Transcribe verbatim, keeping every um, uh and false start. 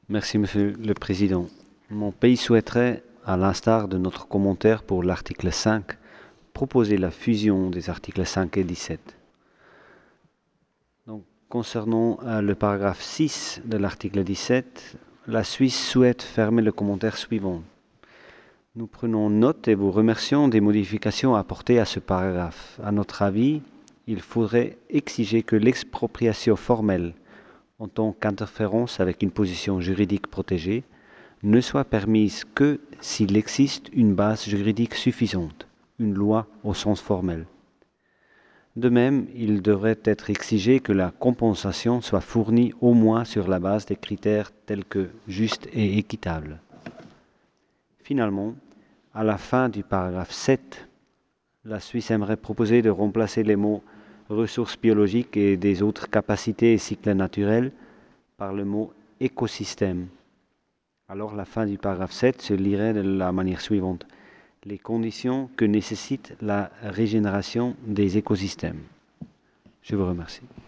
Merci, Monsieur le Président. Mon pays souhaiterait, à l'instar de notre commentaire pour l'article cinq, proposer la fusion des articles cinq et dix-sept. Donc, concernant euh, le paragraphe six de l'article dix-sept, la Suisse souhaite fermer le commentaire suivant. Nous prenons note et vous remercions des modifications apportées à ce paragraphe. À notre avis, il faudrait exiger que l'expropriation formelle, en tant qu'interférence avec une position juridique protégée, ne soit permise que s'il existe une base juridique suffisante, une loi au sens formel. De même, il devrait être exigé que la compensation soit fournie au moins sur la base des critères tels que juste et équitable. Finalement, à la fin du paragraphe sept, la Suisse aimerait proposer de remplacer les mots ressources biologiques et des autres capacités et cycles naturels par le mot écosystème. Alors la fin du paragraphe sept se lirait de la manière suivante. Les conditions que nécessite la régénération des écosystèmes. Je vous remercie.